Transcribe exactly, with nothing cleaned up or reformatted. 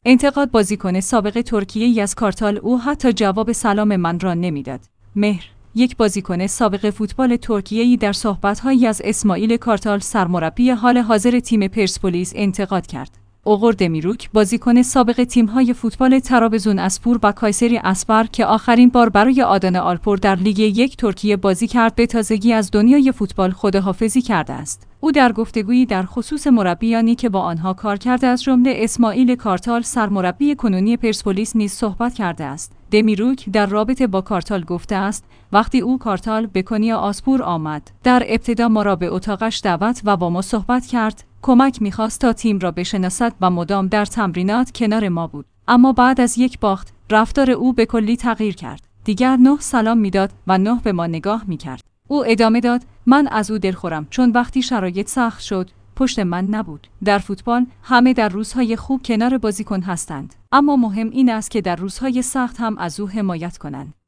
انتقاد بازیکن سابق ترکیه از کارتال. او حتی جواب سلام من را نمیداد. مهر، یک بازیکن سابق فوتبال ترکیه‌ای در صحبت‌هایی از اسماعیل کارتال سرمربی حال حاضر تیم پرسپولیس انتقاد کرد. اوغور دمیروک، بازیکن سابق تیم‌های فوتبال ترابزوناسپور و کایسری اسپر که آخرین بار برای آدانه آلپور در لیگ یک ترکیه بازی کرد، به تازگی از دنیای فوتبال خداحافظی کرده است. او در گفتگویی در خصوص مربیانی که با آنها کار کرده از جمله اسماعیل کارتال سرمربی کنونی پرسپولیس نیز صحبت کرده است. دمیروک در رابطه با کارتال گفته است: وقتی او کارتال به کنیا آسپور آمد، در ابتدا ما را به اتاقش دعوت و با ما صحبت کرد، کمک می‌خواست تا تیم را بشناسد و مدام در تمرینات کنار ما بود. اما بعد از یک باخت، رفتار او به کلی تغییر کرد. دیگر نه سلام می‌داد و نه به ما نگاه می‌کرد. او ادامه داد: من از او دلخورم، چون وقتی شرایط سخت شد، پشت من نبود. در فوتبال همه در روزهای خوب کنار بازیکن هستند، اما مهم این است که در روزهای سخت هم از او حمایت کنند.